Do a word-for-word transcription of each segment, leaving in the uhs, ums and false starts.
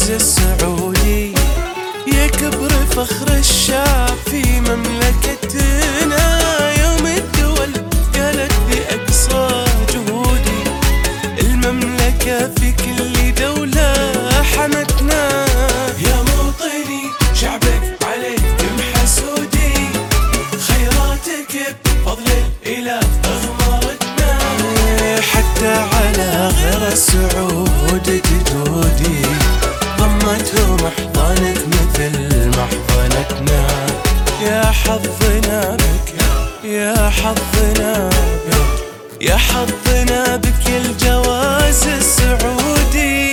الجواز السعودي، يا كبر فخر الشعب في مملكتنا. يوم الدول قالت بأقصى جهودي، المملكة في كل دولة حمتنا. يا موطني شعبك عليكم حسودي، خيراتك بفضل الإله أغمرتنا. حتى على غير السعود جدودي، ضمتهم أحضانك مثل محضنتنا. يا حظنا بك يا حظنا بك يا حظنا بك الجواز السعودي.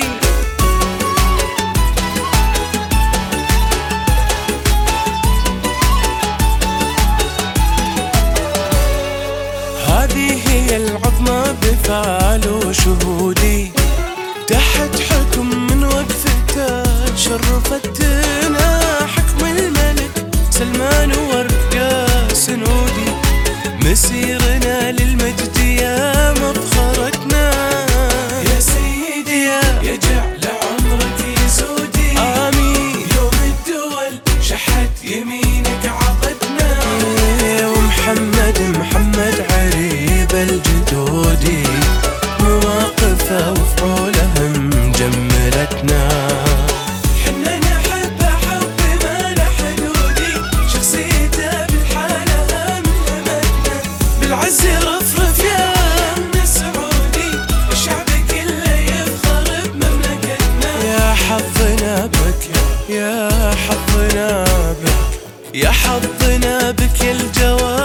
هذه هي العظمى بفعل وشهودي، تحت حكم من وقفته شرفتنا. حكم الملك سلمان وورقة سنودي، مسيرنا للمجد يا مفخرتنا. يا سيدي يا جعل عمرك يسودي، آمين. يوم الدول شحت يمينك عطتنا. ومحمد محمد عريب الجدودي، مواقفه وفعولهم جملتنا. حنا نحبه حب ما له حدودي، شخصيته بالحالة ملهمتنا. بالعز رفرف يا أمن السعودي، الشعب كله يفخر بمملكتنا. يا حظنا بك يا حظنا بك يا حظنا بك الجواب